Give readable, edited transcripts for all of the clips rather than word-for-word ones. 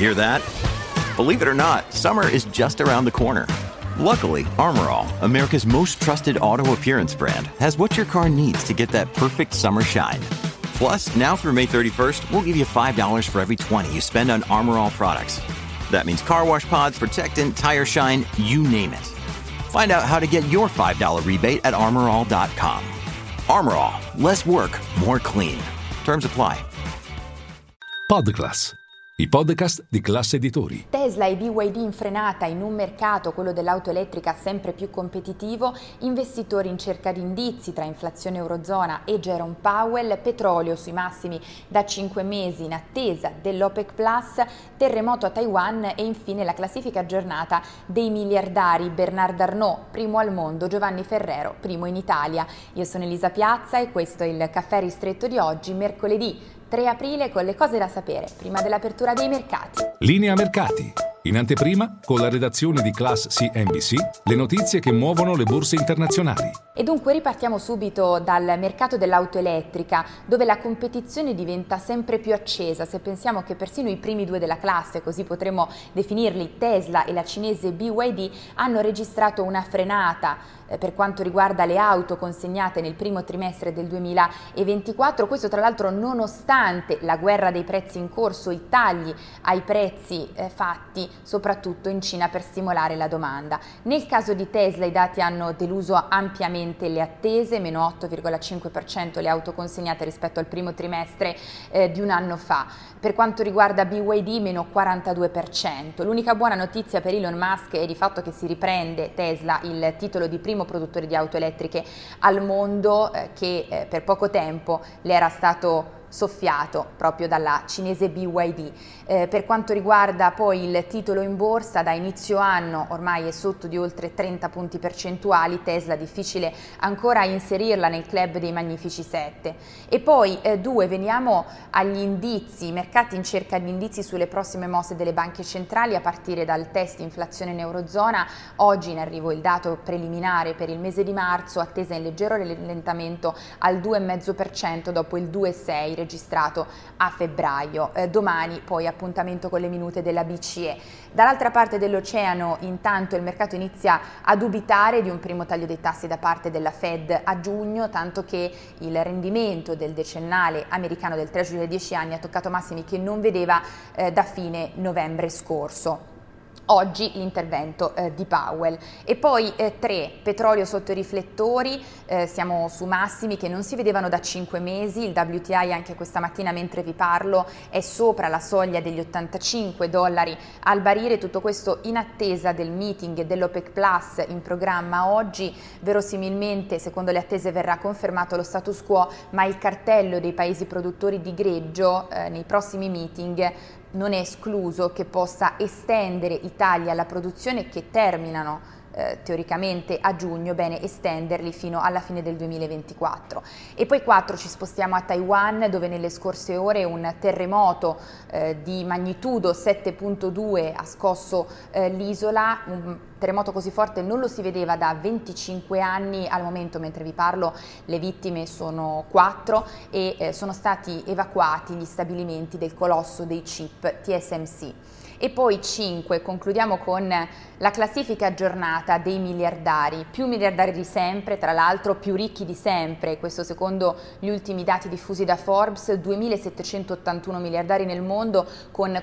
Hear that? Believe it or not, summer is just around the corner. Luckily, Armor All, America's most trusted auto appearance brand, has what your car needs to get that perfect summer shine. Plus, now through May 31st, we'll give you $5 for every $20 you spend on Armor All products. That means car wash pods, protectant, tire shine, you name it. Find out how to get your $5 rebate at armorall.com. Armor All, less work, more clean. Terms apply. Podclass, i podcast di Class Editori. Tesla e BYD in frenata in un mercato, quello dell'auto elettrica, sempre più competitivo, investitori in cerca di indizi tra inflazione eurozona e Jerome Powell, petrolio sui massimi da 5 mesi in attesa dell'OPEC+, terremoto a Taiwan e infine la classifica aggiornata dei miliardari. Bernard Arnault, primo al mondo, Giovanni Ferrero, primo in Italia. Io sono Elisa Piazza e questo è il caffè ristretto di oggi, mercoledì 3 aprile, con le cose da sapere prima dell'apertura dei mercati. Linea mercati. In anteprima, con la redazione di Class CNBC, le notizie che muovono le borse internazionali. E dunque ripartiamo subito dal mercato dell'auto elettrica, dove la competizione diventa sempre più accesa. Se pensiamo che persino i primi due della classe, così potremmo definirli, Tesla e la cinese BYD, hanno registrato una frenata per quanto riguarda le auto consegnate nel primo trimestre del 2024, questo tra l'altro nonostante la guerra dei prezzi in corso, i tagli ai prezzi fatti soprattutto in Cina per stimolare la domanda. Nel caso di Tesla i dati hanno deluso ampiamente le attese, meno 8,5% le auto consegnate rispetto al primo trimestre di un anno fa. Per quanto riguarda BYD meno 42%. L'unica buona notizia per Elon Musk è di fatto che si riprende Tesla il titolo di primo produttore di auto elettriche al mondo che per poco tempo le era stato soffiato proprio dalla cinese BYD. Per quanto riguarda poi il titolo in borsa, da inizio anno ormai è sotto di oltre 30 punti percentuali, Tesla difficile ancora inserirla nel club dei magnifici 7. E poi veniamo agli indizi, i mercati in cerca di indizi sulle prossime mosse delle banche centrali a partire dal test inflazione in Eurozona. Oggi in arrivo il dato preliminare per il mese di marzo, attesa in leggero rallentamento al 2,5% dopo il 2,6% registrato a febbraio. Domani poi appuntamento con le minute della BCE. Dall'altra parte dell'oceano intanto il mercato inizia a dubitare di un primo taglio dei tassi da parte della Fed a giugno, tanto che il rendimento del decennale americano del Treasury da 10 anni ha toccato massimi che non vedeva da fine novembre scorso. Oggi l'intervento di Powell. E poi 3, petrolio sotto i riflettori, siamo su massimi che non si vedevano da 5 mesi, il WTI anche questa mattina mentre vi parlo è sopra la soglia degli $85 al barile, tutto questo in attesa del meeting dell'OPEC Plus in programma oggi. Verosimilmente, secondo le attese, verrà confermato lo status quo, ma il cartello dei paesi produttori di greggio nei prossimi meeting non è escluso che possa estendere i tagli alla produzione che terminano teoricamente a giugno, bene estenderli fino alla fine del 2024. E poi 4, ci spostiamo a Taiwan, dove nelle scorse ore un terremoto di magnitudo 7,2 ha scosso l'isola. Un terremoto così forte non lo si vedeva da 25 anni. Al momento, mentre vi parlo, le vittime sono 4 e sono stati evacuati gli stabilimenti del colosso dei chip TSMC. E poi 5, concludiamo con la classifica aggiornata dei miliardari, più miliardari di sempre, tra l'altro più ricchi di sempre, questo secondo gli ultimi dati diffusi da Forbes, 2.781 miliardari nel mondo con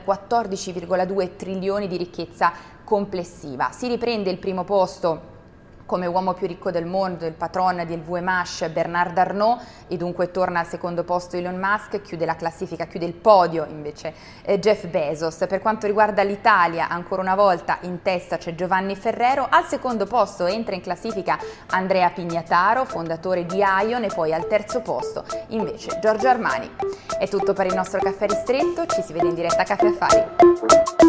14,2 trilioni di ricchezza complessiva. Si riprende il primo posto come uomo più ricco del mondo, il patron di LVMH Bernard Arnault, e dunque torna al secondo posto Elon Musk, chiude la classifica, chiude il podio invece Jeff Bezos. Per quanto riguarda l'Italia, ancora una volta in testa c'è Giovanni Ferrero, al secondo posto entra in classifica Andrea Pignataro, fondatore di Ion, e poi al terzo posto invece Giorgio Armani. È tutto per il nostro caffè ristretto, ci si vede in diretta a Caffè Affari.